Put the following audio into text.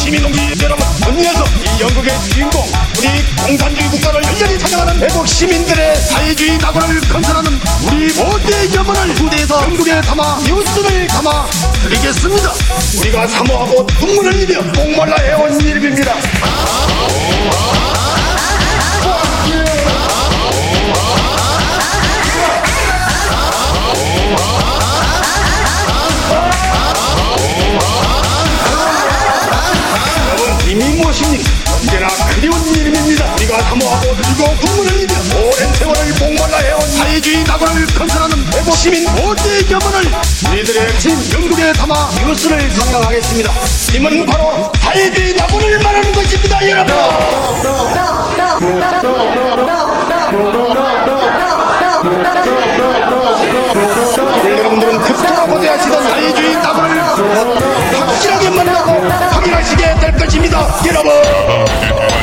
시민동지 여러분, 언니에서 이 연극의 주인공 우리 공산주의 국가를 열렬히 찬양하는 애국 시민들의 사회주의 낙원을 건설하는 우리 모두의 염원을 무대에서 연극에 담아 이웃을 담아 드리겠습니다. 우리가 사모하고 눈물을 흘리며 목말라 해온 이름입니다. 이미 무엇입니까? 언제나 그리운 이름입니다. 우리가 사모하고 그리고 눈물을 흘리며 오랜 세월을 목말라 해온 사회주의 낙원을 건설하는 애국 시민 모두의 염원을 우리들의 진 연극에 담아 이것을 상상하겠습니다. 힘은 바로 사회주의 낙원을 말하는 것입니다, 여러분. 여러분들은 그토록 고대하시던 사회주의 낙원을 확실하게 만나고 확인하시게 될 것입니다, 여러분.